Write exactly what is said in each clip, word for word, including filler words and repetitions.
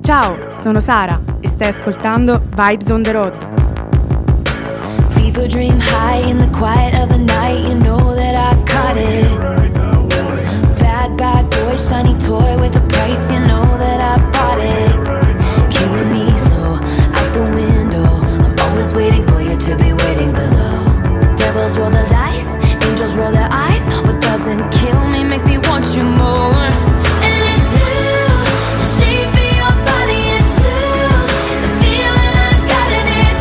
Ciao, sono Sara e stai ascoltando Vibes on the Road. People dream high in the quiet of the night. You know that I caught it. Bad, bad boy, shiny toy with a price. You know that I bought it. Killing me slow, out the window. I'm always waiting for you to be waiting below. Devils roll the dice, angels roll their eyes. What doesn't kill me makes me want you more. And it's blue, the shape of your body is blue. The feeling I got in it,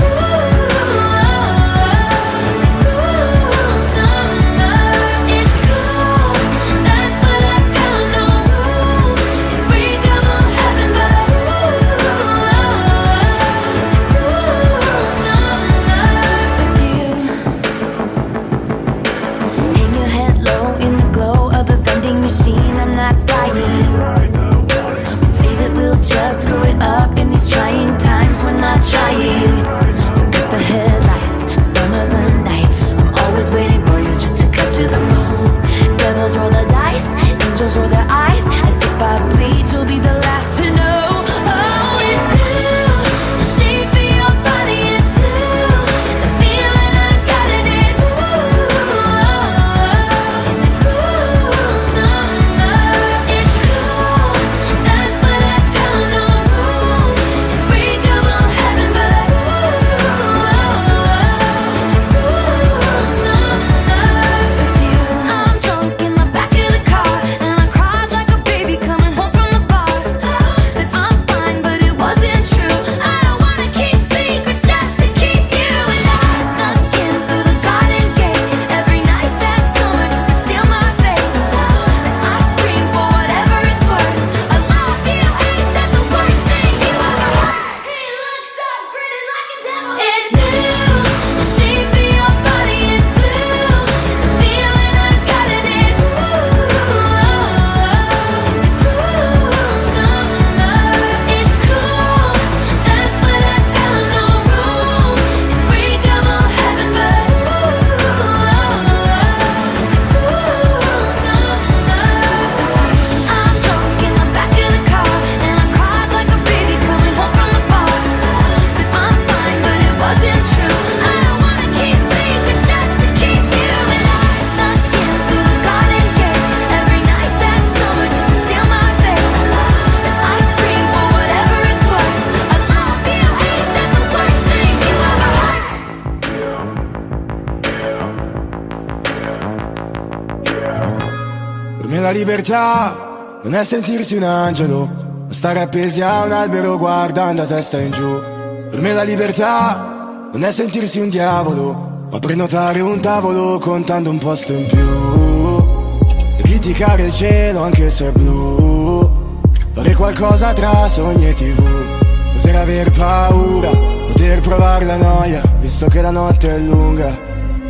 it's cruel summer. It's cool, that's what I tell them, no rules. Unbreakable heaven, but it's cruel summer with you. Hang your head low in the glow of the vending machine. I'm not dying. We say that we'll just screw it up in these trying times. We're not trying. So cut the headlights. Summer's a knife. I'm always waiting for you just to cut to the bone. Devils roll the dice. Angels roll their eyes. And if I bleed, you'll be the last to know. Oh, it's blue. The shape of your body is blue. The feeling I got in it, it's cruel summer. It's cool, that's what I tell them, no rules. Unbreakable heaven, but it's cruel summer with you. I'm drunk in the back of the car, and I cried like a baby coming home from the bar. Said I'm fine, but it wasn't true. I don't wanna keep secrets just to keep you. And I snuck in through the garden gate every night that summer just to seal my fate. Then I scream for whatever it's worth. I love you, ain't that the worst thing you ever heard? He looks up, grinning like a devil. It's blue, the shape of your body is blue. The feeling I got in it, it's cruel summer. It's cool, that's what I tell them, no rules. Unbreakable heaven, but it's cruel summer. I'm drunk in the back of the car, and I cried like a baby coming home from the bar. Said I'm fine, but it wasn't true. I don't wanna keep secrets just to keep you. And I snuck in through the garden gate every night that summer just to seal my fate. Then I scream for whatever it's worth. I love you, ain't that the worst thing you ever heard? Per me la libertà non è sentirsi un angelo, ma stare appesi a un albero guardando a testa in giù. Per me la libertà non è sentirsi un diavolo, ma prenotare un tavolo contando un posto in più. E criticare il cielo anche se è blu. Fare qualcosa tra sogni e tv. Poter aver paura, poter provare la noia, visto che la notte è lunga.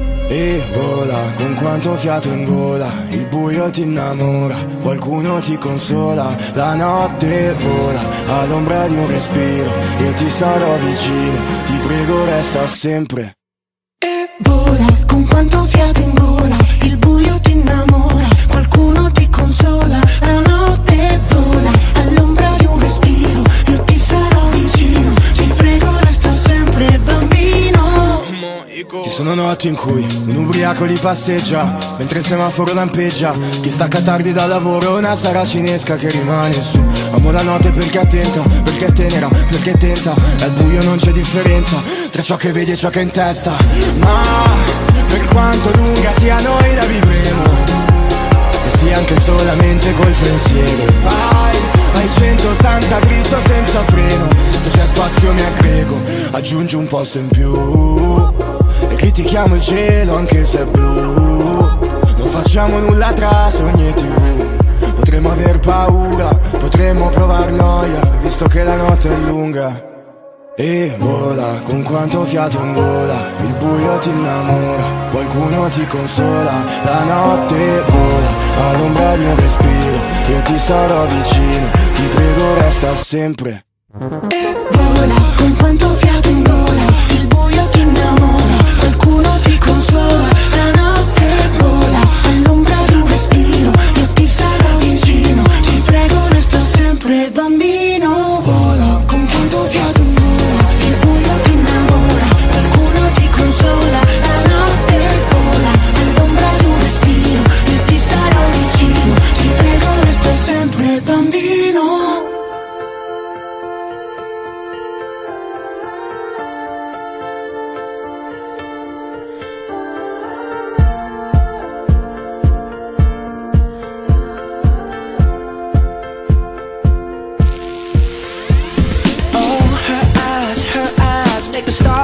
E vola con quanto fiato in gola, il buio ti innamora, qualcuno ti consola. La notte vola all'ombra di un respiro, io ti sarò vicino, ti prego resta sempre. E vola con quanto fiato in gola, il buio ti innamora, qualcuno ti consola. La notte vola all'ombra di un respiro, io ti sarò vicino, ti prego resta sempre bambino. Ci sono notti in cui un ubriaco li passeggia mentre il semaforo lampeggia. Chi stacca tardi dal lavoro è una saracinesca che rimane su. Amo la notte perché è attenta, perché è tenera, perché tenta. E al buio non c'è differenza tra ciò che vedi e ciò che è in testa. Ma per quanto lunga sia noi la vivremo, e sia anche solamente col pensiero. Vai, ai centottanta dritto senza freno, se c'è spazio mi aggrego, aggiungi un posto in più. E critichiamo il cielo anche se è blu. Non facciamo nulla tra sogni e tv. Potremmo aver paura, potremmo provar noia, visto che la notte è lunga. E vola con quanto fiato in gola, il buio ti innamora, qualcuno ti consola. La notte vola all'ombra di un respiro, io ti sarò vicino, ti prego resta sempre. E vola con quanto fiato in gola, il buio ti innamora, qualcuno ti consola. La notte vola all'ombra di un respiro, io ti sarò vicino, ti prego resta sempre bambino. Vola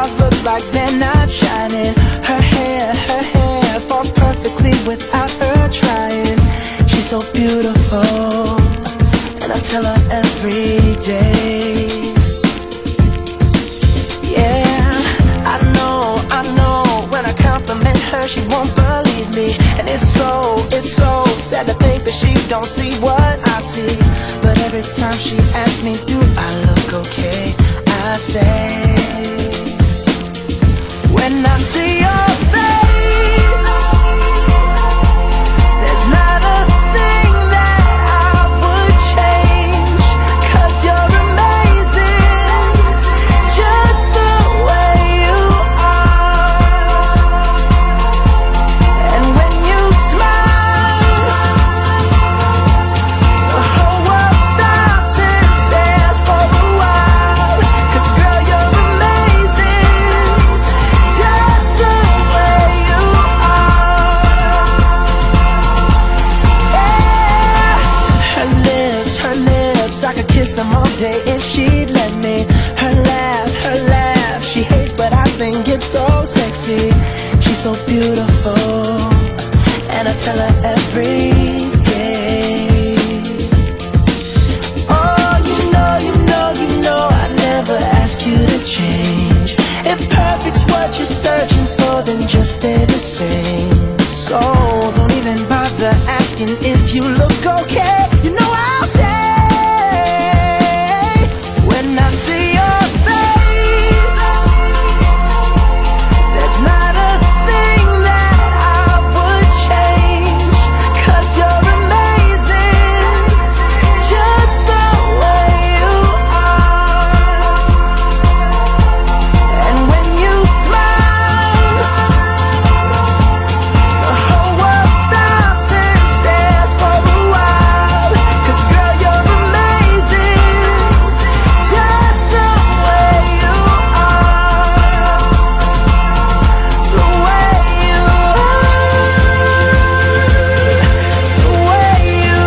stars look like they're not shining. Her hair, her hair falls perfectly without her trying. She's so beautiful, and I tell her every day. Yeah, I know, I know, when I compliment her she won't believe me. And it's so, it's so sad to think that she don't see what I see. But every time she asks me, do I look okay, I say, when I see your face, there's not a thing that I would change. 'Cause you're amazing, just the way you are. And when you smile, the whole world stops and stares for a while. 'Cause girl, you're amazing, just the way you are. Yeah. Her lips, her lips, I could kiss them all day if she'd let me. Her laugh, her laugh, she hates but I think it's so sexy. She's so beautiful, and I tell her every day. Oh, you know, you know, you know I never ask you to change. If perfect's what you're searching for, then just stay the same. So don't even bother asking if you look okay. You know I'll say, when I see your face, there's not a thing that I would change. 'Cause you're amazing, just the way you are. And when you smile, the whole world stops and stares for a while. 'Cause girl, you're amazing, just the way you are. The way you are, the way you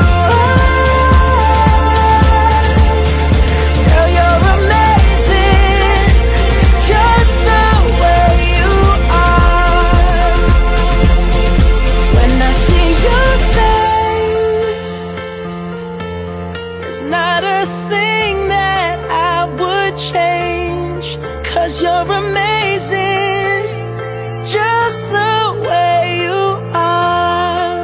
are. Girl, you're amazing, just the way you are. When I see your face, there's not a thing that I would change. 'Cause you're amazing, just the way you are.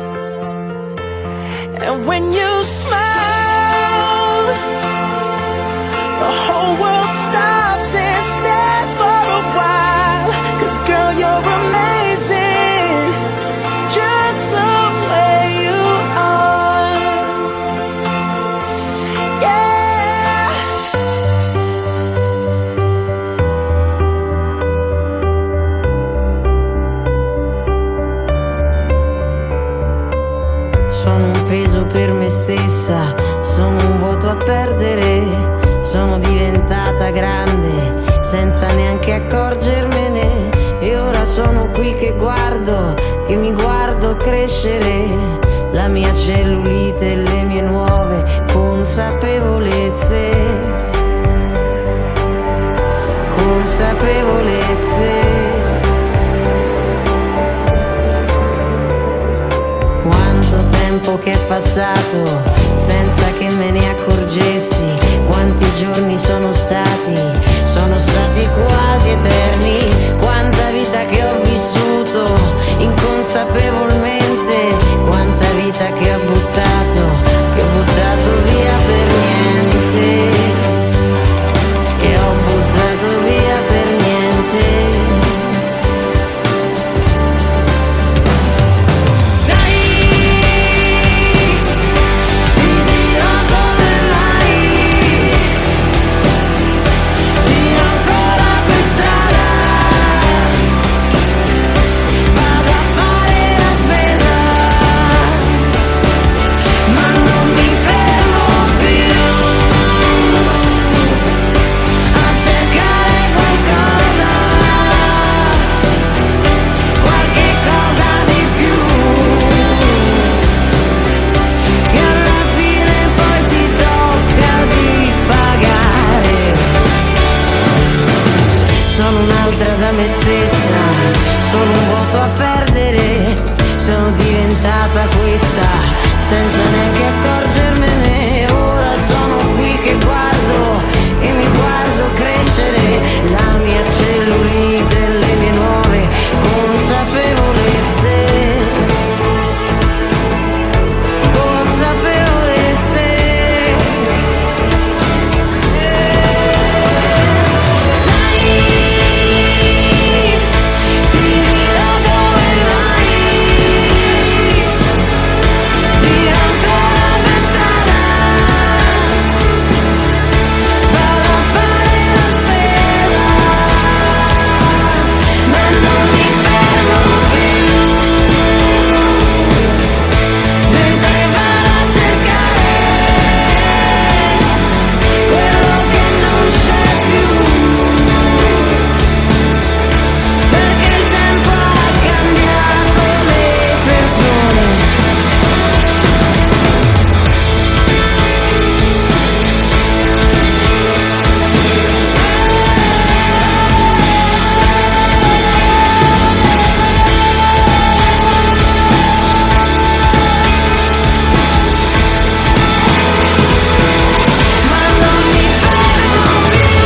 And when you smile, the whole world stops and stares for a while. 'Cause girl, you're amazing, just the way you are. Yeah. Sono un peso per me stessa, sono un vuoto a perdere. Sono diventata grande senza neanche accorgermene. E ora sono qui che guardo, che mi guardo crescere. La mia cellulite e le mie nuove consapevolezze. Consapevolezze. Quanto tempo che è passato senza che me ne accorgessi. Quanti giorni sono stati, sono stati quasi eterni. Quanta vita che ho vissuto inconsapevolmente. Quanta vita che ho buttato, che ho buttato via per niente. Che ho buttato via per niente. Sai, ti dirò come va. me stessa, sono un vuoto a perdere, sono diventata questa, senza neanche accorgermene. Ora sono qui che guardo, e mi guardo crescere la mia cellulite e le mie nuove consapevolezze. Consapevolezze. Sai, ti dirò dove vai, tira ancora per strada, vado a fare la spesa, ma non mi fermo più, dentro e vado a cercare quello che non c'è più, perché il tempo ha cambiato le persone. Ma non mi fermo più,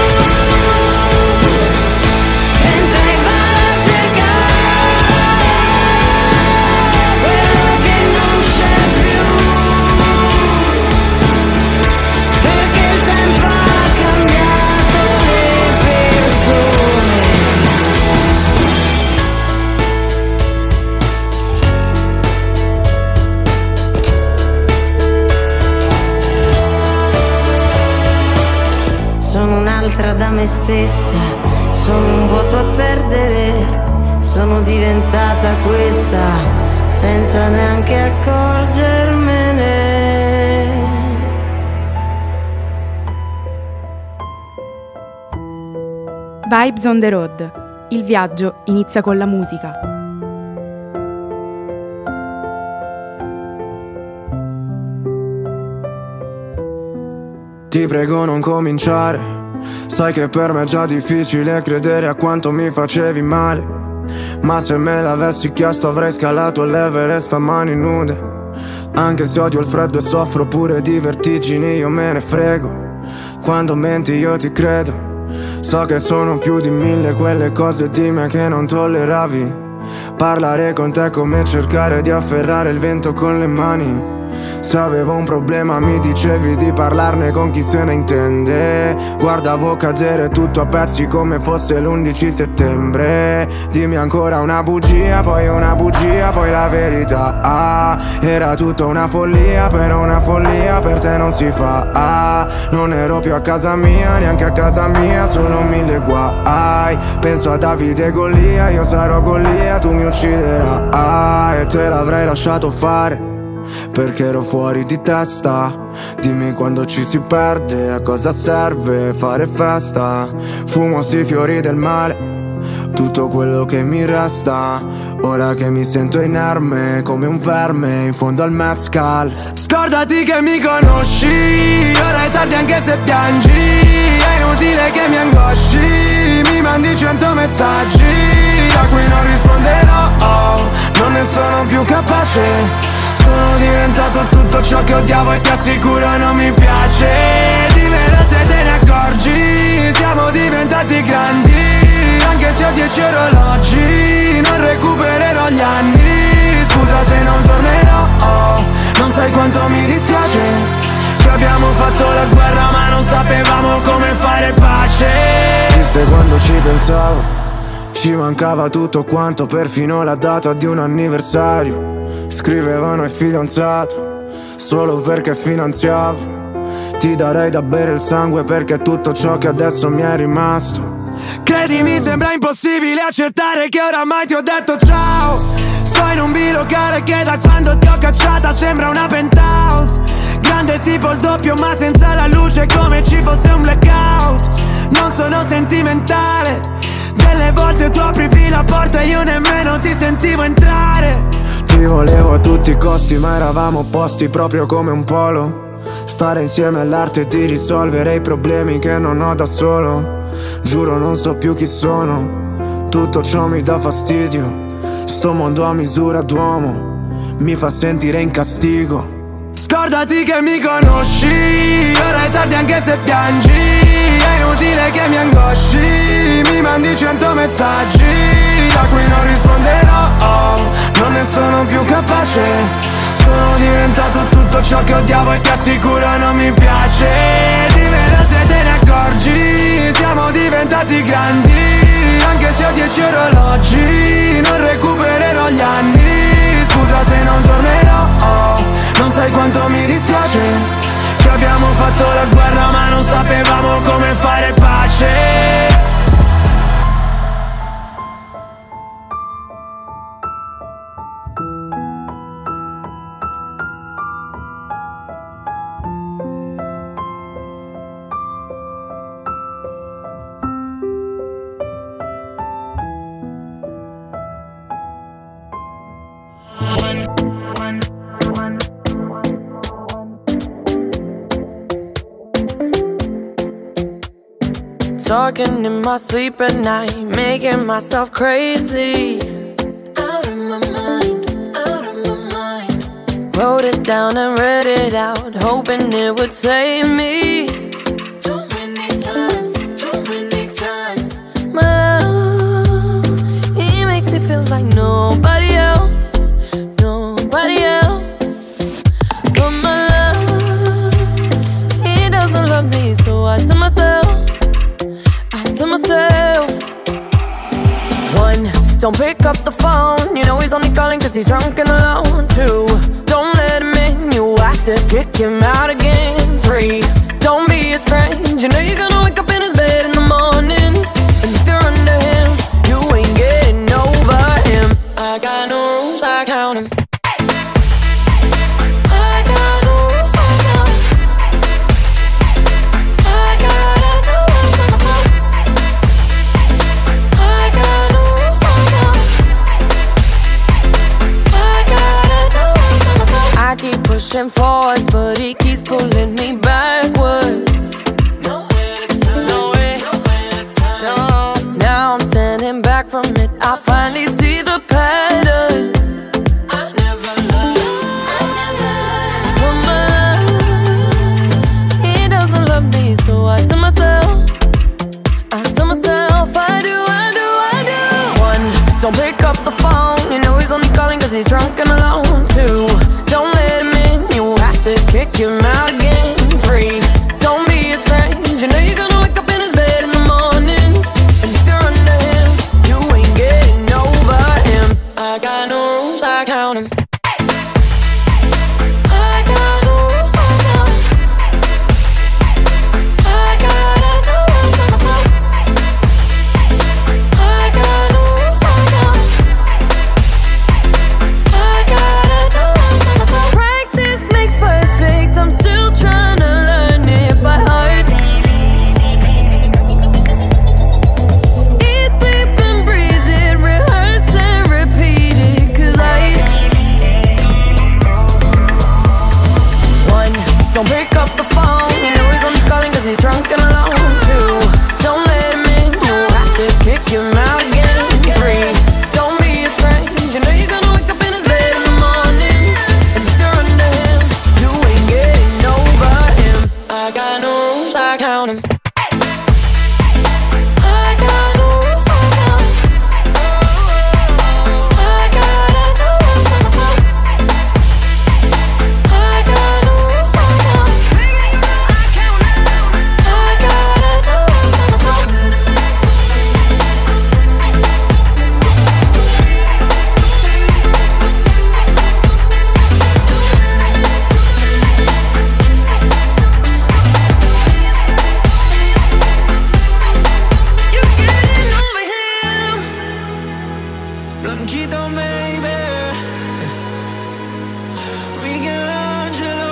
dentro e vado a cercare quello che non c'è più, perché il tempo ha cambiato le persone. Sono un'altra da me stessa, sono un vuoto a perdere, sono diventata questa, senza neanche accorgermene. Vibes on the road. Il viaggio inizia con la musica. Ti prego non cominciare, sai che per me è già difficile credere a quanto mi facevi male, ma se me l'avessi chiesto avrei scalato l'Everest a mani nude. Anche se odio il freddo e soffro pure di vertigini, io me ne frego. Quando menti io ti credo, so che sono più di mille quelle cose di me che non tolleravi. Parlare con te è come cercare di afferrare il vento con le mani. Se avevo un problema mi dicevi di parlarne con chi se ne intende. Guardavo cadere tutto a pezzi come fosse l'undici settembre. Dimmi ancora una bugia, poi una bugia, poi la verità. Ah, era tutta una follia, però una follia per te non si fa. Ah, non ero più a casa mia, neanche a casa mia, solo mille guai. Penso a Davide e Golia, io sarò Golia, tu mi ucciderai. Ah, e te l'avrei lasciato fare perché ero fuori di testa. Dimmi quando ci si perde, a cosa serve fare festa. Fumo sti fiori del male, tutto quello che mi resta. Ora che mi sento inerme come un verme in fondo al mezcal. Scordati che mi conosci, ora è tardi anche se piangi. È inutile che mi angosci, mi mandi cento messaggi a cui non risponderò. Non ne sono più capace, sono diventato tutto ciò che odiavo e ti assicuro non mi piace. Dimmelo se te ne accorgi, siamo diventati grandi. Anche se ho dieci orologi, non recupererò gli anni. Scusa se non tornerò, non sai quanto mi dispiace che abbiamo fatto la guerra ma non sapevamo come fare pace. Viste quando ci pensavo, ci mancava tutto quanto, perfino la data di un anniversario. Scrivevano il fidanzato solo perché finanziavo. Ti darei da bere il sangue perché è tutto ciò che adesso mi è rimasto. Credimi, sembra impossibile accettare che oramai ti ho detto ciao. Sto in un bilocale che da quando ti ho cacciata sembra una penthouse. Grande tipo il doppio ma senza la luce, come ci fosse un blackout. Non sono sentimentale, delle volte tu aprivi la porta e io nemmeno ti sentivo entrare. Ti volevo a tutti i costi ma eravamo opposti proprio come un polo. Stare insieme all'arte di risolvere i problemi che non ho da solo. Giuro non so più chi sono, tutto ciò mi dà fastidio. Sto mondo a misura d'uomo mi fa sentire in castigo. Scordati che mi conosci, ora è tardi anche se piangi. È inutile che mi angosci, mi mandi cento messaggi da cui non risponderò, non ne sono più capace. Sono diventato tutto ciò che odiavo e ti assicuro non mi piace. Dimmelo se te ne accorgi, siamo diventati grandi. Anche se ho dieci orologi, non recupererò gli anni. Scusa se non tornerò, non sai quanto mi dispiace che abbiamo fatto la guerra ma non sapevamo come fare pace. Talking in my sleep at night, making myself crazy. Out of my mind, out of my mind. Wrote it down and read it out, hoping it would save me. Too many times, too many times. My love, he makes it feel like nobody else, nobody else. But my love, he doesn't love me, so I tell myself, to myself. One, don't pick up the phone, you know he's only calling cause he's drunk and alone. Two, don't let him in, you have to kick him out again. Three, don't be his friend, you know you're gonna wake up in his bed in the morning. And if you're under him, you ain't getting over him. I got no rules, I count him. Pushing forwards, but he keeps pulling me backwards. Nowhere to turn, nowhere, nowhere to turn. No, now I'm standing back from it. I finally see the pattern. I never loved, I never loved. He doesn't love me, so I tell myself, I tell myself, I do, I do, I do. One, don't pick up the phone, you know he's only calling cause he's drunk and alone. Two, don't let him in, you have to kick him out again. Three, don't be his friend, you know you're gonna wake up in his bed in the morning. And if you're under him, you ain't getting over him. I got no rules, I count him. I got no rules, I count him. I gotta do it for myself. I got no rules, I count him. I gotta do it for myself. Practice makes perfect, I'm still trying to learn it by heart. Eat, sleep and breathe it, rehearse and repeat it. Cause I One, don't pick up the phone, you know he's only calling cause he's drunk and alone. Two, don't let him in, you have to kick him out again. Three, don't be his friend, you know you're gonna wake up in his bed in the morning. And if you're under him, you ain't getting over him. I got no rules, I count him. I got no rules, I count him. I gotta do it for myself. I got no rules, I count him. Baby, you know I count him. I gotta do it for myself. You getting over him. Blanquito, baby, Michelangelo.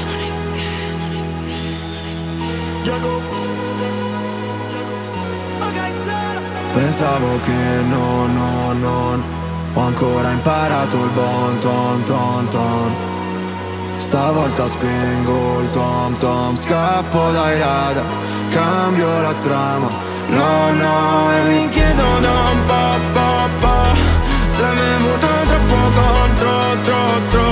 Pensavo che no, no, non ho ancora imparato il bon ton ton ton. Stavolta spengo il tom tom, scappo dai radar, cambio la trama. No, no, e mi chiedo da un po', po', po', se mi è avuto troppo contro, tro, tro.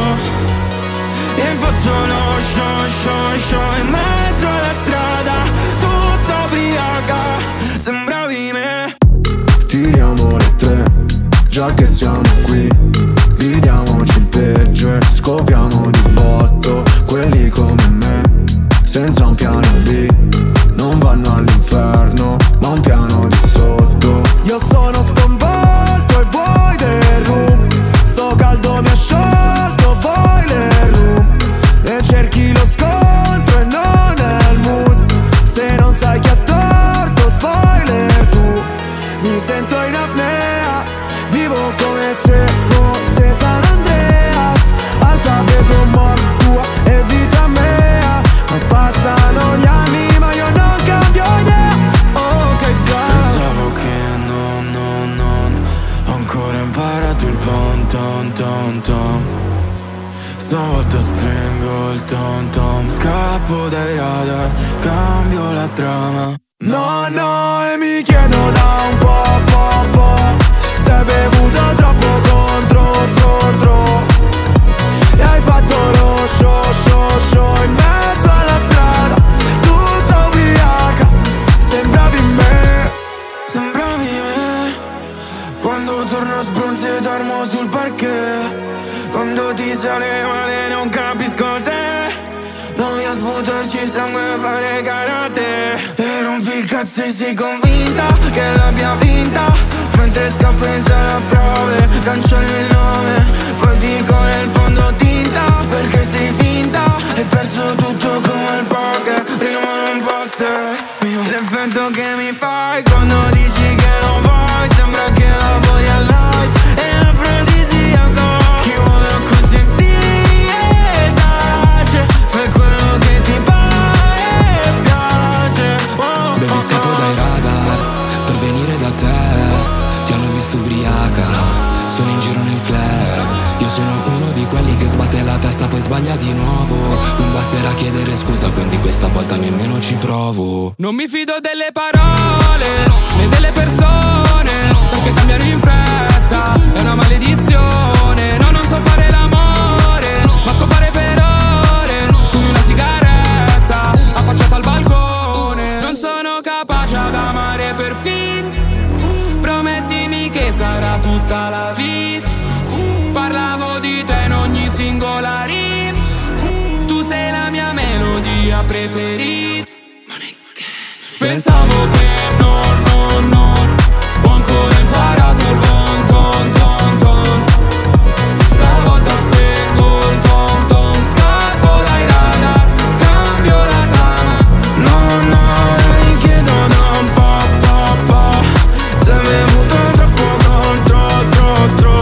E hai fatto lo show, show, show in mezzo alla strada, tutta ubriaca, sembravi me. Tiriamo le tre, già che siamo qui, gridiamoci il peggio e scopriamo di botto. Quelli come me, senza un piano B, non vanno all'inferno, ma un piano di sotto. Io sono sconvolto e vuoi del room, sto caldo mi ha sciolto, boiler room. E cerchi lo scontro e non è il mood, se non sai chi ha torto, spoiler tu. Mi sento in apnea, vivo come se fosse San Andreas, alfabeto Morse tua e vita mea. Ma passano gli anni ma io non cambio idea. Oh che già pensavo che non, non, non ho ancora imparato il bon ton ton ton. Stavolta spengo il tom tom, scappo dai radar, cambio la trama. no, no, e mi chiedo da un po', po', po', se hai bevuto troppo contro, tro, tro. E hai fatto lo show, show, show in mezzo alla strada, tutta ubriaca, sembravi me, sembravi me. Quando torno sbronzo e dormo sul parquet, quando ti sale male non capisco se voglio sputarci sangue e fare karate. E rompi il cazzo e sei convinta che l'abbia vinta, mentre scappo in sala prove, cancello il nome, poi dico nel fondo tinta, perché sei finta. Hai perso tutto come il poker, prima un poster mio. L'effetto che mi fai quando dici che non vuoi, sembra che lavori al light e afrodisiaco. Chi vuole acconsentire tace, fai quello che ti pare e piace. Oh, Baby, oh, scappo dai radar per venire da te. Ti hanno visto ubriaca, sono in giro nel club. Io sono uno di quelli che sbatte la testa poi sbaglia di nuovo. Non basterà chiedere scusa, quindi questa volta nemmeno ci provo. Non mi fido delle parole né delle persone, perché cambiano in fretta, è una maledizione. No, non so fare l'amore, ma scopare per ore, fumi una sigaretta affacciata al balcone. Non sono capace ad amare per finta, promettimi che sarà tutta la vita. Parlavo di te in ogni singola rima, tu sei la mia melodia preferita. Pensavo che non, non, non ho ancora imparato il bon ton ton ton. Stavolta spengo il tom tom, scappo dai radar, cambio la trama. no, no, e mi chiedo da un po', po', po', se mi hai avuto troppo contro, tro, tro.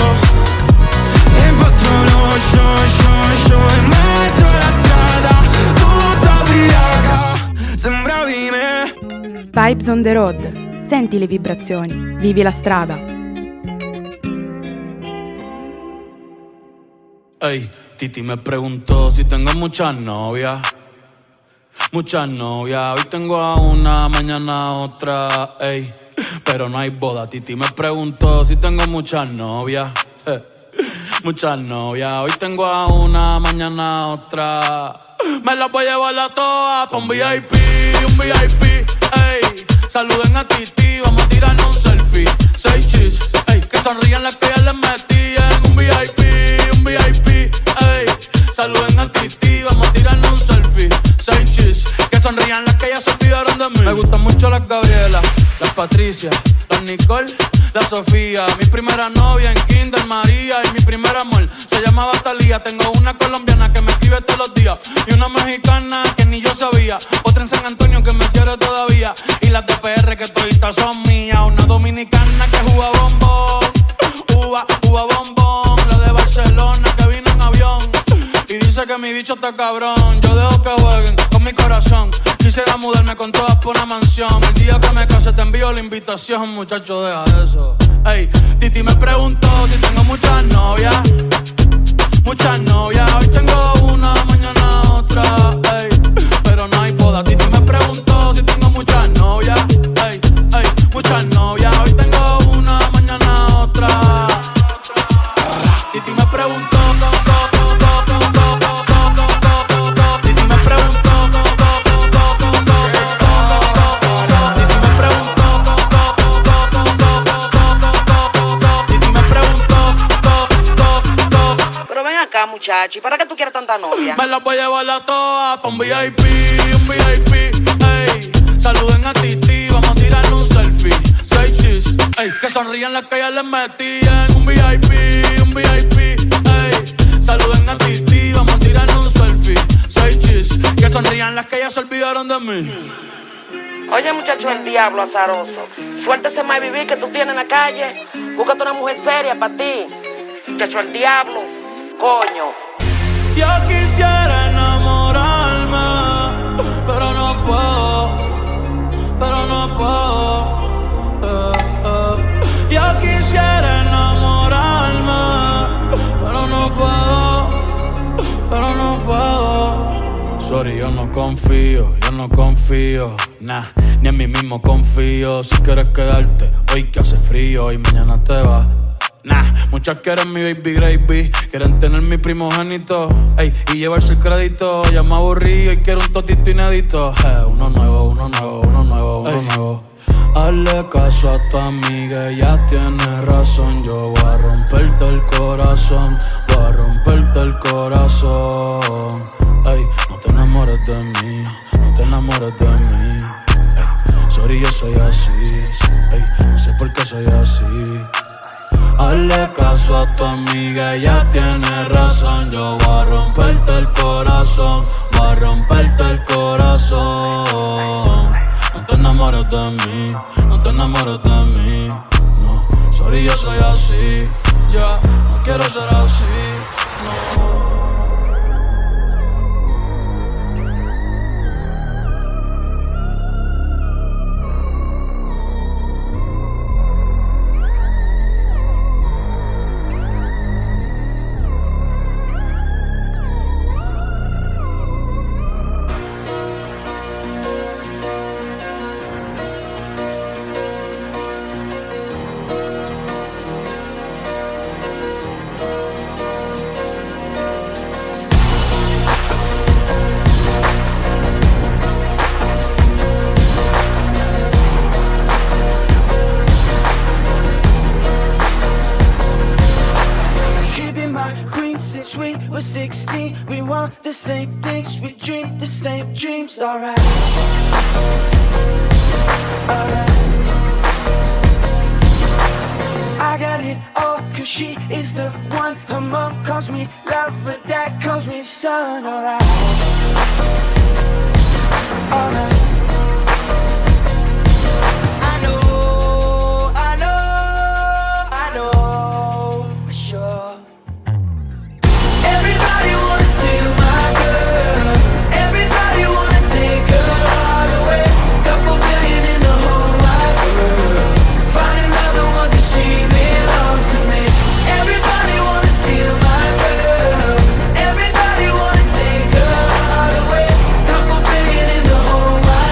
E hai fatto lo show, show, show in mezzo alla strada, tutta ubriaca, sembravi me. Vibes on the road. Senti le vibrazioni, vivi la strada. Ey, Titi me preguntó si tengo muchas novias. Muchas novias, hoy tengo a una, mañana a otra, ey. Pero no hay boda. Titi me preguntó si tengo muchas novias. Eh, muchas novias, hoy tengo a una, mañana a otra. Me las voy a llevar a todas pa' un V I P, un V I P, ey. Saluden a Titi, vamos a tirarnos un selfie. Seis chis, ey, que sonrían las que ya les metí en un V I P, un V I P, ey. Saluden a Titi, vamos a tirarnos un selfie. Seis chis, que sonrían las que ya se olvidaron de mí. Me gustan mucho las Gabriela, las Patricia, las Nicole, la Sofía. Mi primera novia en Kinder María y mi primer amor se llamaba Talía. Tengo una colombiana que me escribe todos los días y una mexicana que ni yo sabía. Otra en San Antonio que me quiere todavía y las de P R que toditas son mías. Una dominicana que juega bombón, uva, uva bombón. La de Barcelona que vino en avión y dice que mi bicho está cabrón. Yo dejo que jueguen con mi corazón. Quisiera mudarme con todas por una mansión. El día que me case te envío la invitación, muchacho, deja eso. Ey, Titi me preguntó si tengo muchas novias. muchas novias. Hoy tengo una, mañana otra, ey. Pero no hay boda. Titi me preguntó si tengo muchas novias, ey, ey, muchas novias. Hoy tengo una, mañana otra. Titi me preguntó, Titi me preguntó, Titi me preguntó, Titi me preguntó. Pero ven acá, muchacho, ¿y para qué tú quieres tanta novia? Me las voy a llevar a todas pa' un V I P, un V I P, ey. Saluden a Titi, vamos a tirar un selfie. Seis chis, ey. Que sonrían las que ya les metí en un V I P, un V I P, ey. Saluden a Titi, vamos a tirar un selfie. Seis chis, que sonrían las que ya se olvidaron de mí. Oye, muchacho, el diablo azaroso. Suéltese más vivir que tú tienes en la calle. Búscate una mujer seria para ti. Muchacho, el diablo, coño. Yo quisiera enamorarme, pero no puedo, pero no puedo. Eh, eh. Yo quisiera enamorarme, pero no puedo, pero no puedo. Sorry, yo no confío, yo no confío, nah, ni en mí mismo confío. Si quieres quedarte hoy que hace frío y mañana te vas. Nah, muchas quieren mi baby gravy, quieren tener mi primogénito, ey, y llevarse el crédito. Ya me aburrí y quiero un totito inédito. Eh, uno nuevo, uno nuevo, uno nuevo, uno ey. nuevo. Hazle caso a tu amiga, ella tiene razón. Yo voy a romperte el corazón, voy a romperte el corazón. Ey, no te enamores de mí, no te enamores de mí. Ey, sorry, yo soy así, ey, no sé por qué soy así. Hazle caso a tu amiga, ella tiene razón. Yo voy a romperte el corazón, voy a romperte el corazón. No te enamores de mí, no te enamores de mí. No, sorry, yo soy así, ya, yeah, no quiero ser así, no. sixteen, we want the same things, we dream the same dreams, alright. Alright. I got it all, cause she is the one. Her mom calls me love, but dad calls me son, alright. Alright. I know, I know, I know for sure. Everybody wanna steal my girl. Everybody wanna take her all away. Couple billion in the whole wide world. Find another one cause she belongs to me. Everybody wanna steal my girl. Everybody wanna take her all away. Couple billion in the whole wide world.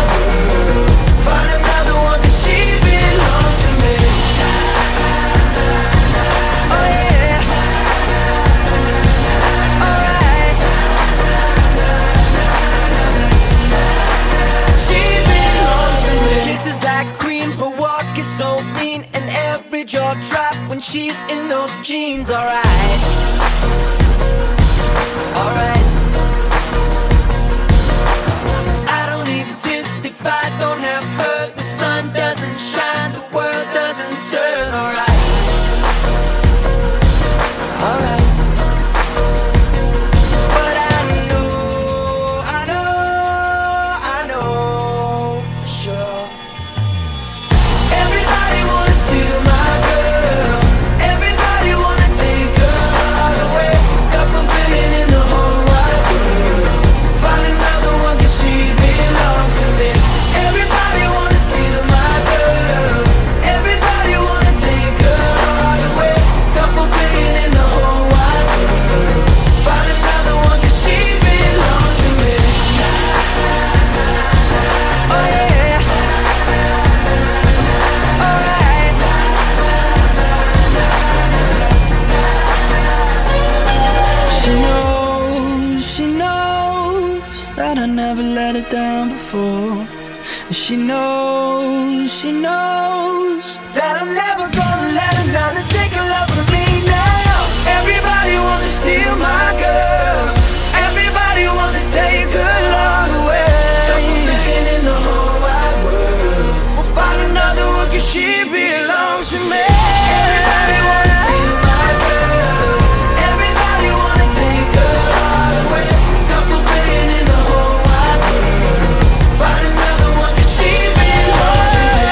And she knows, she knows that I'm never gonna let another take a love from me now. Everybody wants to steal my girl. Everybody wants to take her love away. Couple million in the whole wide world. We'll find another one cause she belongs to me. Everybody wants to steal my girl. Everybody wanna take her heart away. Couple billion in the whole wide world. Find another one cause she belongs to me.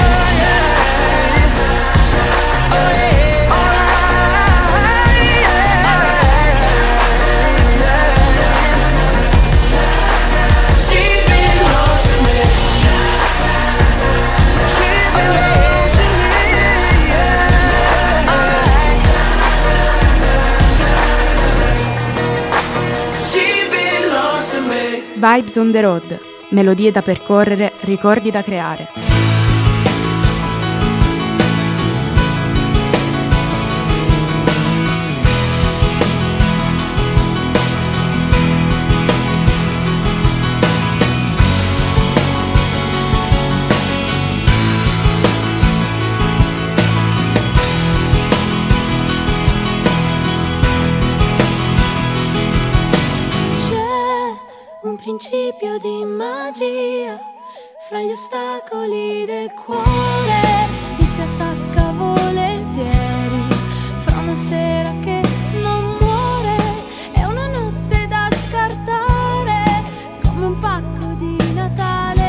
Oh yeah, alright, yeah. She belongs to me. She belongs to me, yeah. Alright. She belongs to me. Vibes on the road. Melodie da percorrere, ricordi da creare. C'è un principio di magia fra gli ostacoli del cuore, mi si attacca volentieri fra una sera che non muore e una notte da scartare come un pacco di Natale.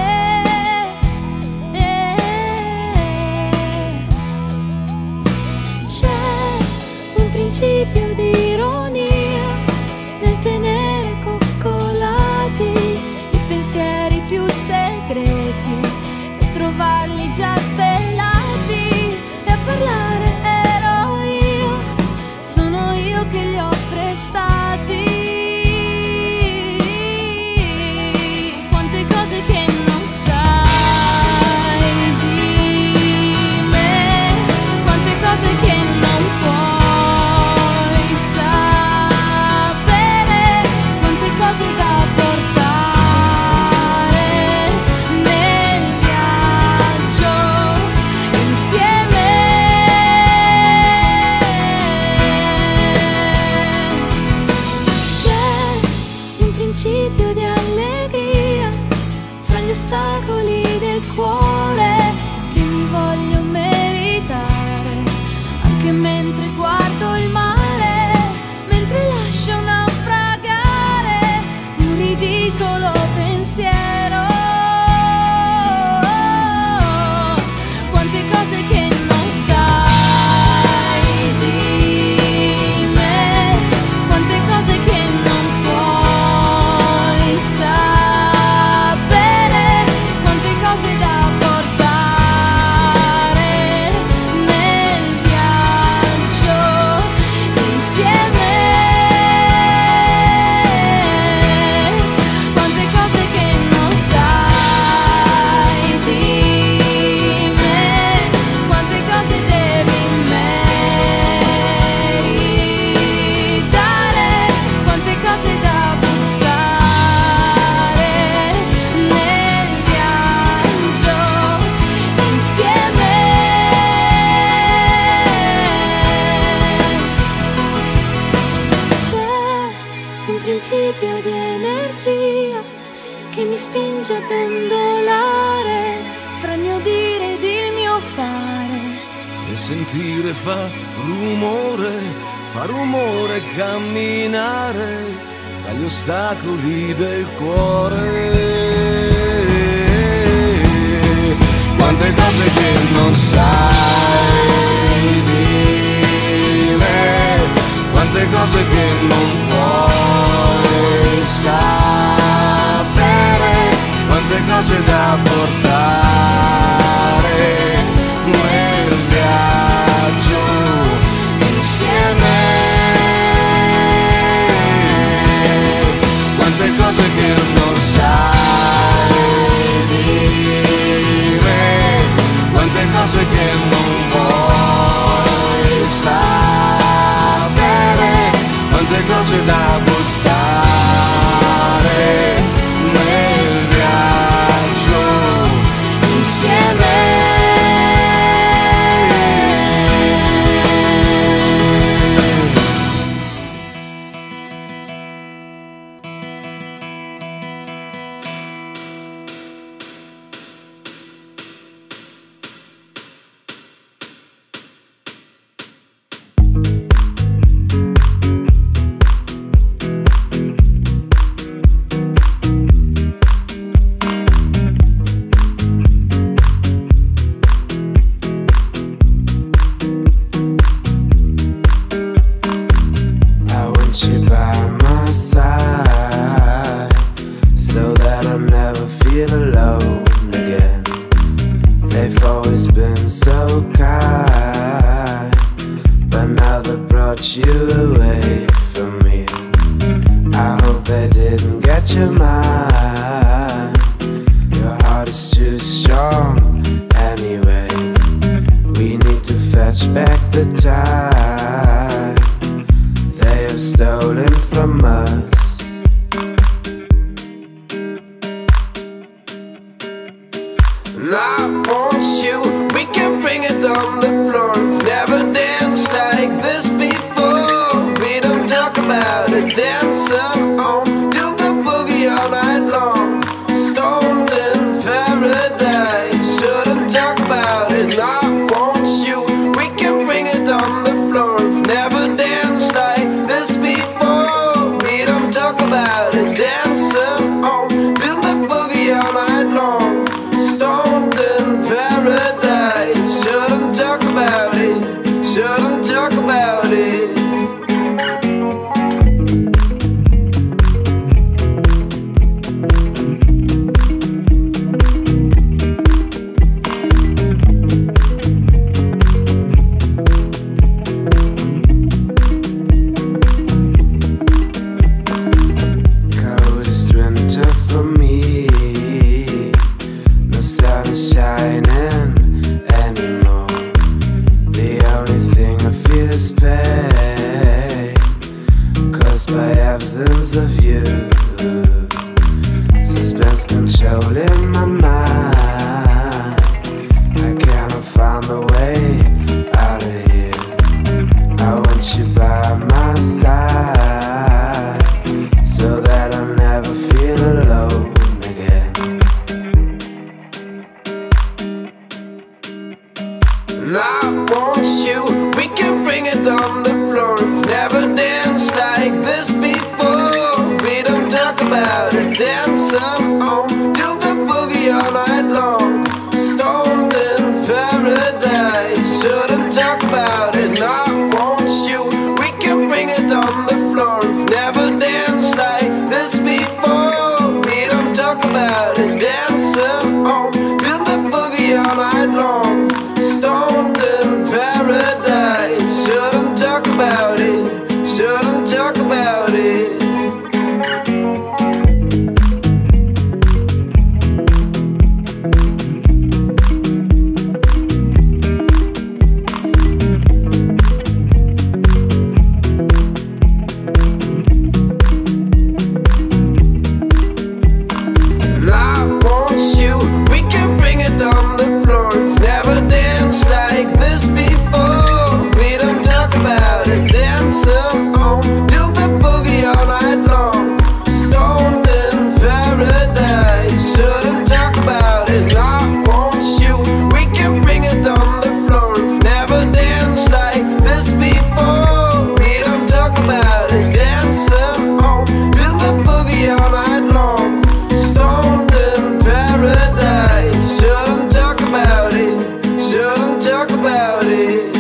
C'è un principio di ironia nel tenere coccolati i pensieri più segreti e trovarli già svelati e a parlare ero io, sono io che li ho prestati. Quante cose che non sai di me, quante cose che non puoi sapere, quante cose da portare nel viaggio insieme. C'è un principio di allegria fra gli ostacoli del cuore che mi voglio meritare, anche mentre guardo il mare, mentre lascio naufragare un ridicolo pensiero. Quante cose che non sai di me, quante cose che non puoi sapere, quante cose da portare nel viaggio insieme. Quante cose che non sai di me, quante cose devi meritare, quante cose da buttare nel viaggio insieme. C'è un principio di energia che mi spinge a dondolare fra il mio dire ed il mio fare. e sentire fa rumore, fa rumore camminare tra gli ostacoli del cuore. Quante cose che non sai di me, quante cose che non puoi sapere, quante cose da portare nel viaggio insieme. Quante cose che non sai di me, quante cose che non vuoi sapere, quante cose da buttare nel viaggio out your mind. Your heart is too strong anyway. We need to fetch back the time they have stolen from us. And I want you, we can bring it on the floor. We've never danced like this before. We don't talk about it, dancing on, do the boogie all night long. Stoned in paradise, shouldn't talk about it. And I want you, we can bring it on the floor. We've never danced like this before. We don't talk about it, dancing on, do the boogie all night long. Stoned in paradise, shouldn't talk about it, shouldn't talk about it. Coldest winter for me, no sun is shining anymore. The only thing I feel is pain, caused by absence of you. Suspense controlling my mind. I cannot find the way out of here. I want you by my side, so that I'll never feel alone again. And I want you, we can bring it on the floor. We've never danced like this before. We don't talk about it, dancing on, do the boogie all night long. Stoned in paradise, shouldn't talk about it. And I want you, we can bring it on the floor. We've never danced like this before. We don't talk about it, dancing on, do the boogie all night long. Stoned in paradise, shouldn't talk about it, shouldn't talk about it. And I want you, we can bring it on the floor. We've never danced like this before. We don't talk about it, dancing on, do the boogie all night long. Stoned in paradise, shouldn't talk about it. And I want you, we can bring it on the floor. We've never danced like this before. We don't talk about it, dancing on, do the boogie all night long. Stoned in paradise, shouldn't talk about it, shouldn't talk about it.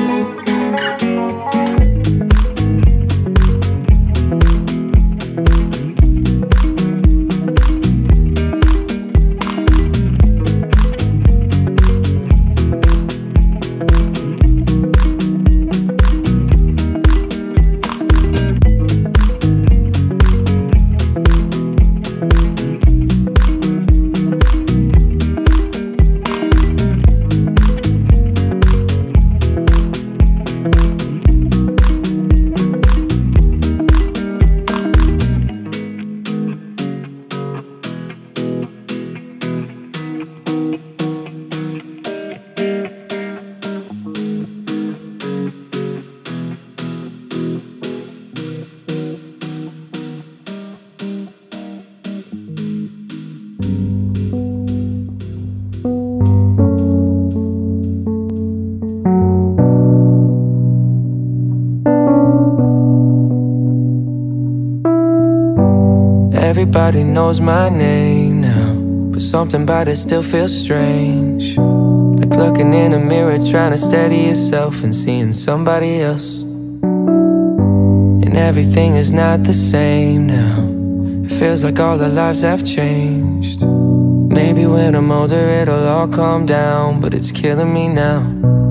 Everybody knows my name now, but something about it still feels strange. Like looking in a mirror, trying to steady yourself and seeing somebody else. And everything is not the same now. It feels like all our lives have changed. Maybe when I'm older it'll all calm down, but it's killing me now.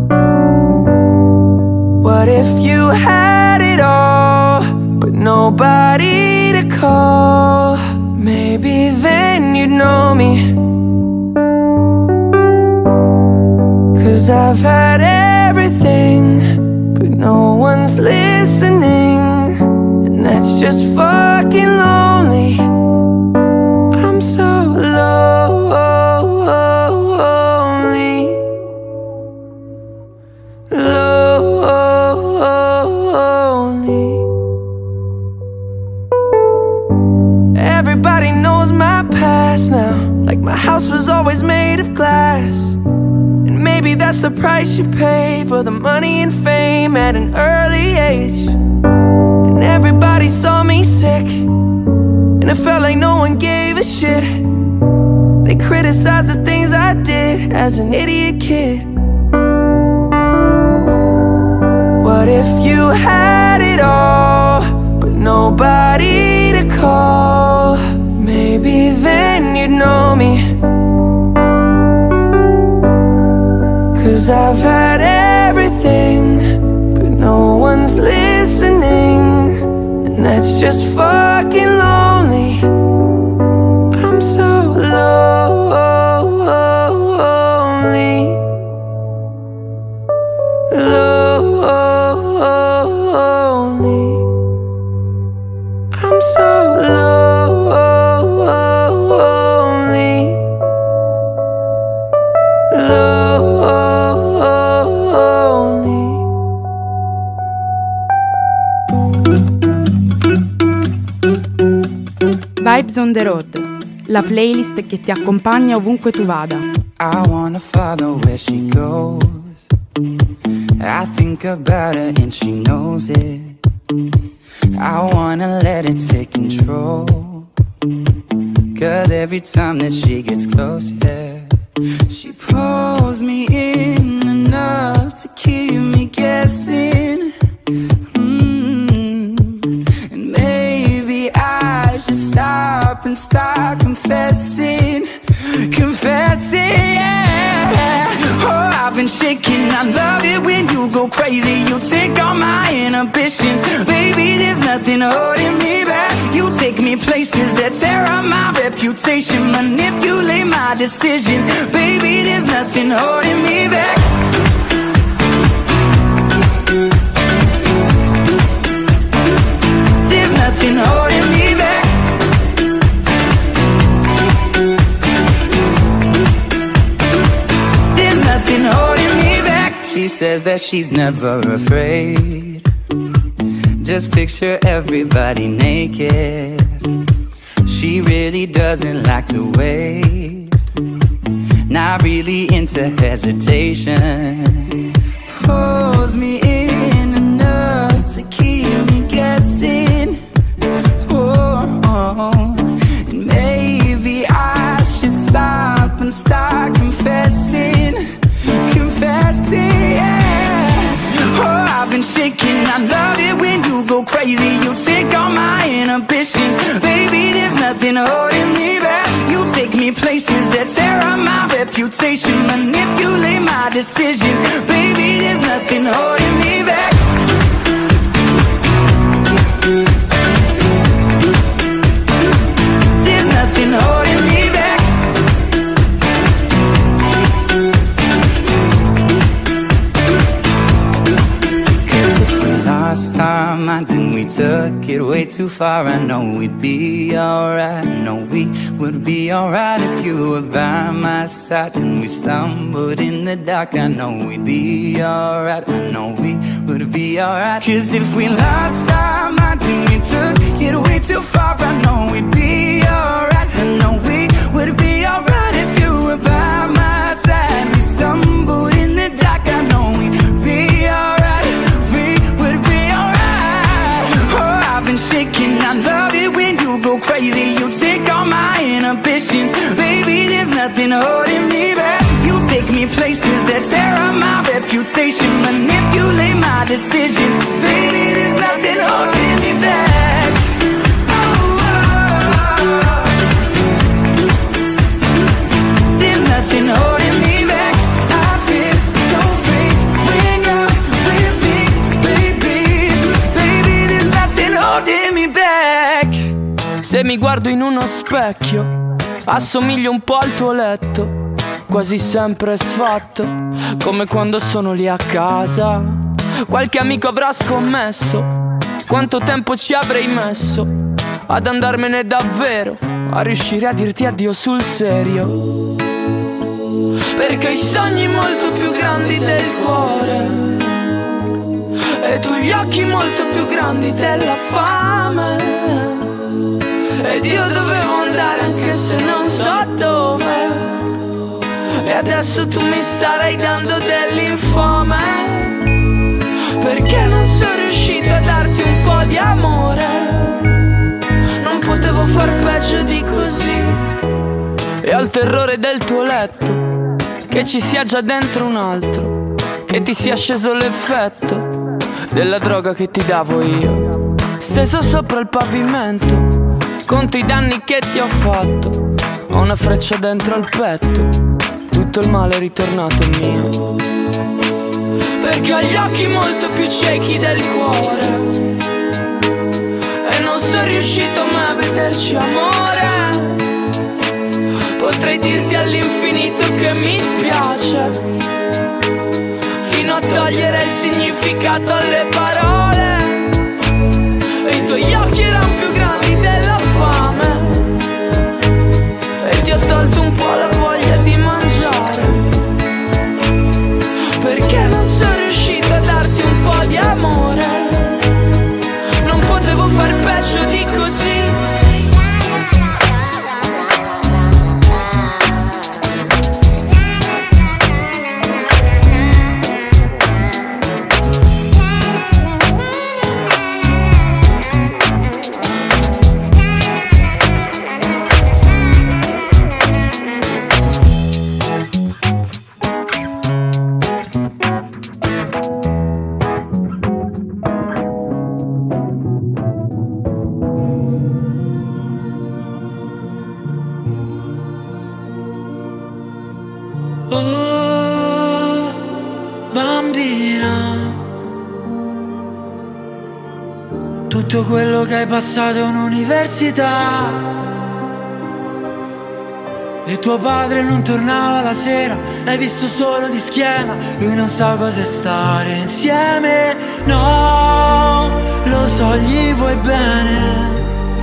What if you had it all, but nobody to call? maybe then you'd know me. 'Cause I've had everything, but no one's listening, and that's just fucking lonely. I'm so lonely, lonely. Everybody knows my past now, like my house was always made of glass. And maybe that's the price you pay for the money and fame at an early age. And everybody saw me sick, and it felt like no one gave a shit. They criticized the things I did as an idiot kid. What if you had it all, but nobody to call? Maybe then you'd know me. 'Cause I've had everything, but no one's listening, and that's just fucking lonely. I'm so lonely, lonely. I'm so lonely, lonely. Vibes on the Road, la playlist che ti accompagna ovunque tu vada. I wanna follow where she goes. I think about her and she knows it. I wanna let it take control. 'Cause every time that she gets closer, she pulls me in enough to keep me guessing. Mm. And maybe I should stop and start confessing, confessing, yeah. Oh, I've been shaking, I love it when you go crazy. You take all my inhibitions, baby, there's nothing holding me back. You take me places that tear up my reputation, manipulate my decisions, baby, there's nothing holding me back. There's nothing holding me back. There's nothing holding me back. She says that she's never afraid. Just picture everybody naked. She really doesn't like to wait. Not really into hesitation. Pulls me in enough to keep me guessing. Oh, oh. And maybe I should stop and start confessing, confessing, yeah. Oh, I've been shaking, I love it when you go crazy. You take all my inhibitions, baby, there's nothing holding me back. You take me places that tear up my reputation, manipulate my decisions, baby, there's nothing holding me back. There's nothing holding me back. Lost our minds and we took it way too far. I know we'd be alright. I know we would be alright if you were by my side. And we stumbled in the dark. I know we'd be alright. I know we would be alright. 'Cause if we lost our minds and we took it way too far, I know we'd be alright. I know we would be alright if you were by my side. We stumbled in the dark. I know we'd be alright. Shaking, I love it when you go crazy. You take all my inhibitions, baby, there's nothing holding me back. You take me places that tear up my reputation, manipulate my decisions, baby, there's nothing holding me back. Oh, oh, oh. There's nothing holding me back. I feel so free when you're with me, baby, baby, there's nothing holding me back. Se mi guardo in uno specchio, assomiglio un po' al tuo letto, quasi sempre sfatto, come quando sono lì a casa. Qualche amico avrà scommesso quanto tempo ci avrei messo ad andarmene davvero, a riuscire a dirti addio sul serio. Perché hai sogni molto più grandi del cuore e tu gli occhi molto più grandi della fame. Ed io dovevo andare anche se non so dove, e adesso tu mi starai dando dell'infame. Perché non sono riuscito a darti un po' di amore, non potevo far peggio di così. E al terrore del tuo letto, che ci sia già dentro un altro, che ti sia sceso l'effetto della droga che ti davo io, steso sopra il pavimento, conto i danni che ti ho fatto. Ho una freccia dentro al petto, tutto il male è ritornato mio. Perché ho gli occhi molto più ciechi del cuore e non sono riuscito mai a vederci amore. Potrei dirti all'infinito che mi spiace, fino a togliere il significato alle parole. E i tuoi occhi erano più grandi della fame e ti ho tolto un po' la voglia di mangiare. Perché non sono riuscito a darti un po' di amore, non potevo far peggio di così. Oh, bambina, tutto quello che hai passato è un'università. E tuo padre non tornava la sera, l'hai visto solo di schiena. Lui non sa cosa è stare insieme, no, lo so, gli vuoi bene.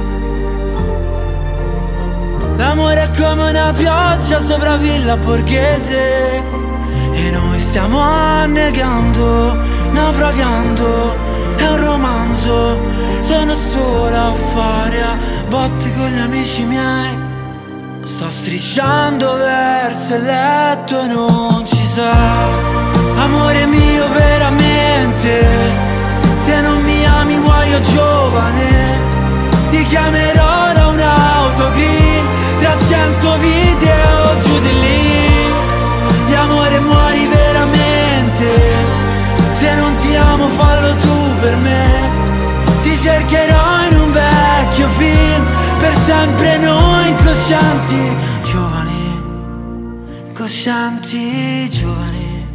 L'amore è come una pioggia sopra Villa Borghese e noi stiamo annegando, naufragando. È un romanzo, sono sola a fare a botte con gli amici miei. Sto strisciando verso il letto e non ci sa. Amore mio veramente, se non mi ami muoio giovane. Ti chiamerò da un'auto green, tra cento video giù di lì. Di amore muori veramente, se non ti amo fallo tu per me. Ti cercherò in un vecchio film, per sempre noi incoscienti giovani, incoscienti giovani.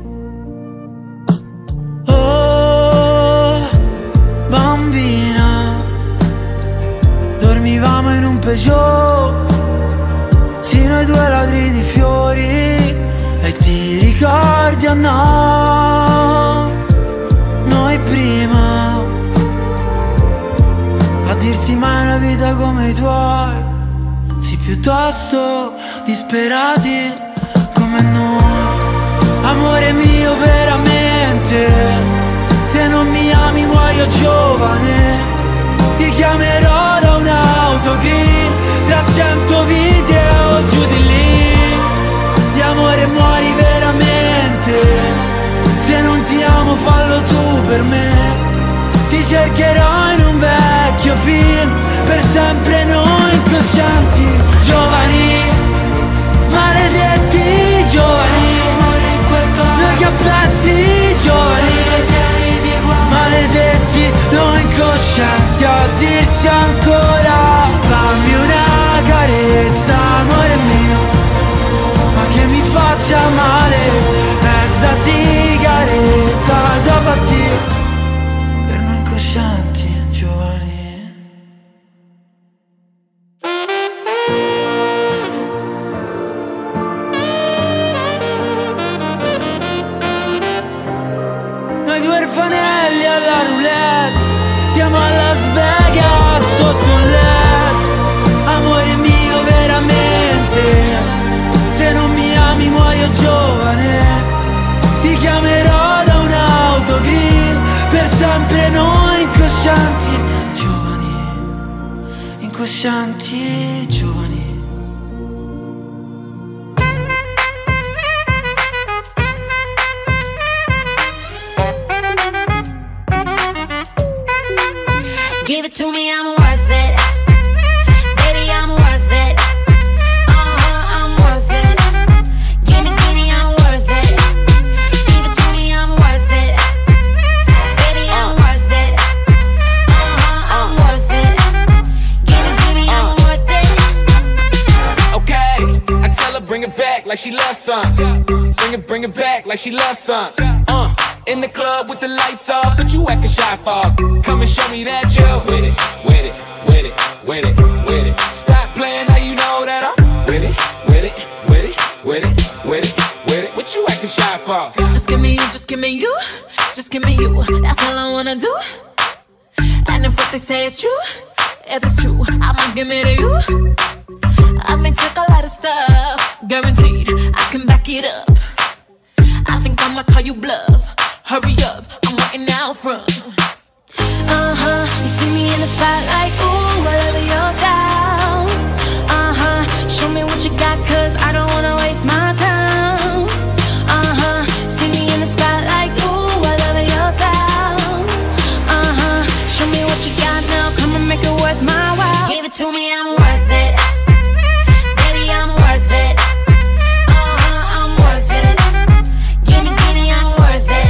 Oh, bambina, dormivamo in un Peugeot, sino ai due ladri di fiori. E ti ricordi o no? Noi prima, a dirsi mai una vita come i tuoi, sì, piuttosto disperati come noi. Amore mio veramente, se non mi ami muoio giovane. Ti chiamerò da un'auto green, tra cento video giù di lì. Di amore muori veramente, se non ti amo fallo tu per me. Ti cercherò in un vecchio film, per sempre noi incoscienti giovani, maledetti giovani. Noi che a pezzi giovani, maledetti noi incoscienti a dirsi ancora coscienti e giovani. Give it to me, I'm worth it. Baby, I'm worth it. Uh-huh, I'm worth it. Give me, give me, I'm worth it. Give it to me, I'm worth it. Baby, I'm worth it. Uh-huh, I'm worth it. Give me, give me, I'm worth it. Okay, I tell her bring it back like she loves some. Bring it, bring it back like she loves some. Uh. In the club with the lights off, but you acting shy for. Come and show me that you're with it, with it, with it, with it, with it. Stop playing now you know that I'm with it, with it, with it, with it, with it, with it. What you acting shy for? Just give me you, just give me you, just give me you. That's all I wanna do. And if what they say is true, if it's true, I'ma give it to you. I may take a lot of stuff, guaranteed I can back it up. I think I'ma call you bluff. Hurry up, I'm waiting out front. Uh-huh, you see me in the spotlight, ooh, I love your style. Uh-huh, show me what you got, cause I don't wanna waste my time. Uh-huh, see me in the spotlight, ooh, I love your style. Uh-huh, show me what you got now, come and make it worth my while. Give it to me, I'm worth it. Baby, I'm worth it. Uh-huh, I'm worth it. Give me, give me, I'm worth it.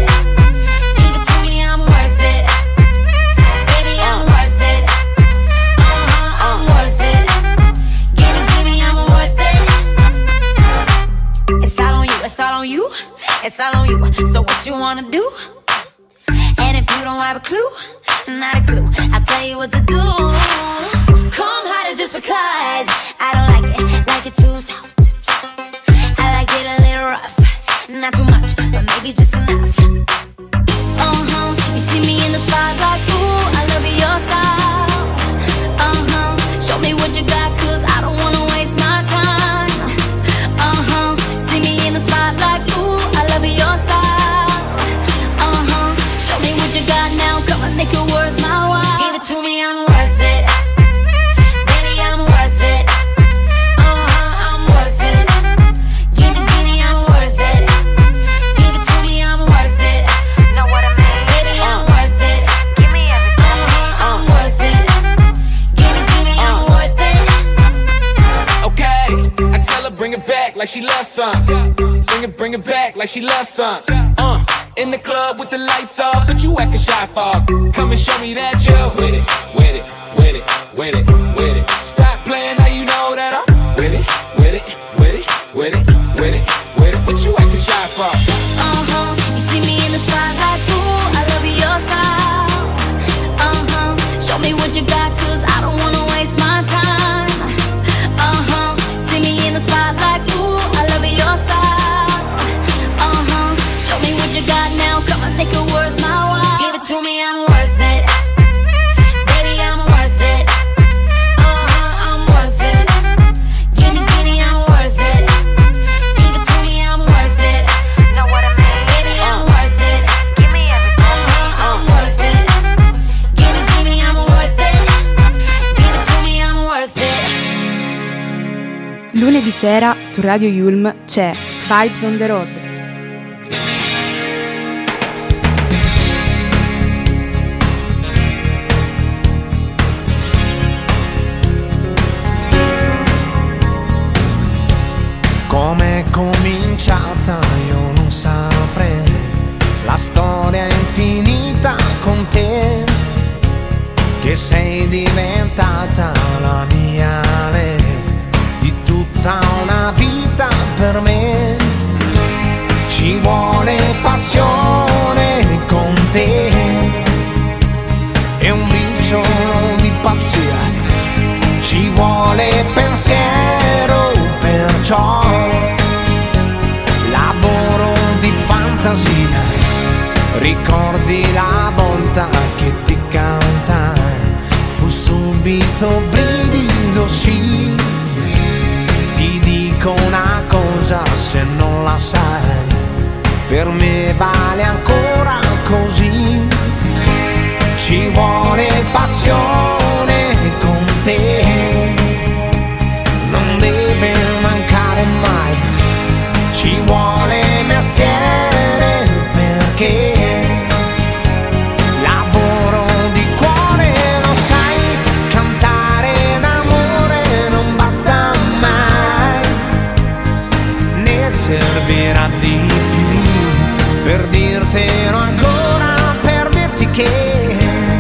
It's all on you, so what you wanna do? And if you don't have a clue, not a clue, I'll tell you what to do. Come harder just because I don't like it, like it too soft. I like it a little rough, not too much, but maybe just enough. Uh-huh, you see me in the spotlight, ooh, I love your style. Uh-huh, show me what you got, cause I don't wanna waste my time. Uh-huh, see me in the spotlight, ooh, your style. Uh-huh, show me what you got now, come and make it worth my while. Give it to me, I'm worth it. Baby, I'm worth it. Uh-huh, I'm worth it. Give it, give me, I'm worth it. Give it to me, I'm worth it. Know what I mean? Baby, I'm worth it. Give me everything. Uh-huh, I'm worth it. Give it, give me, I'm worth it. Okay, I tell her bring it back like she loves some. Bring it, bring it back like she loves some. Uh, in the club with the lights off, but you acting shy for. Come and show me that you're with it, with it, with it, with it, with it. Stop playing now you know that I'm with it, with it, with it, with it, with it, with it. What you acting shy for? Uh-huh, you see me in the spotlight, ooh, I love your style. Uh-huh, show me what you got, cause I don't wanna waste my time. Uh-huh, see me in the spotlight, ooh, I love your style. Uh-huh, show me what you got now, come and make it worth my while. Give it to me, I'm worth it. Baby, I'm worth it. Uh-huh, I'm worth it. Give me, give me, I'm worth it. Give it to me, I'm worth it. Know what I mean? Baby, I'm worth it. Give me everything. Uh-huh, I'm worth it. Give me, give me, I'm worth it. Give it to me, I'm worth it. Lunedì sera su Radio Yulm c'è Vibes on the Road. Com'è cominciata io non saprei, la storia è infinita con te, che sei diventata la mia lei, di tutta una vita per me. Ci vuole passione con te e un briciolo di pazzia, ci vuole pensiero, perciò lavoro di fantasia. Ricordi la volta che ti cantai, fu subito brivido, sì. Ti dico una cosa se non la sai, per me vale ancora così. Ci vuole passione con te servira di più per dirtelo ancora, per dirti che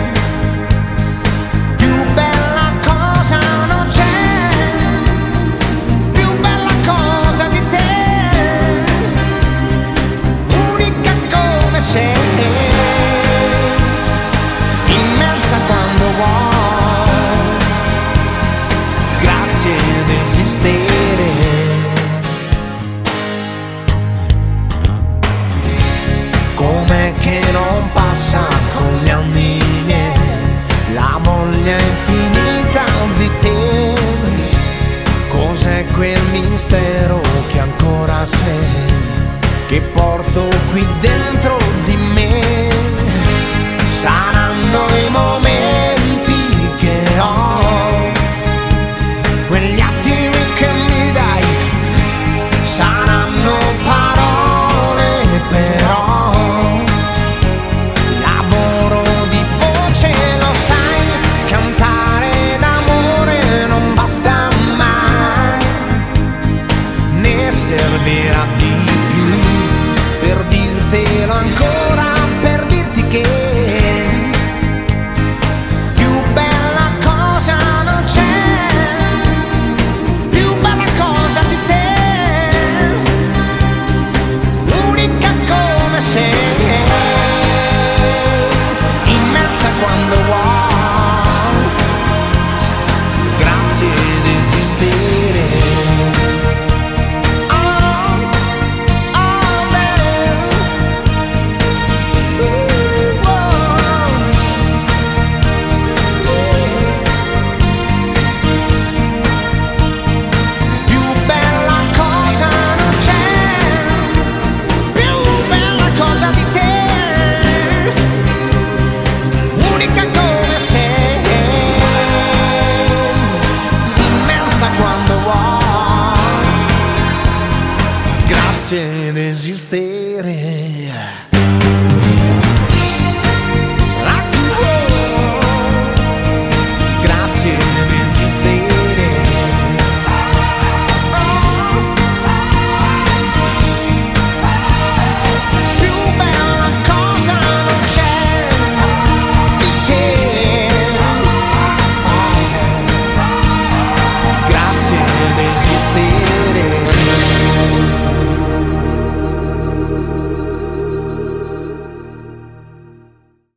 più bella cosa non c'è, più bella cosa di te, unica come sei, immensa quando vuoi, grazie ad esistere. Com'è che non passa con gli anni miei la voglia infinita di te? Cos'è quel mistero che ancora sei, che porto qui dentro di me? Saranno i momenti che ho, quegli attimi che mi dai, saranno parole però. Servirà di più per dirtelo ancora, per dirti che più bella cosa non c'è, più bella cosa di te, unica come sei, immensa quando vuoi, grazie ad esistere. Grazie ad esistere.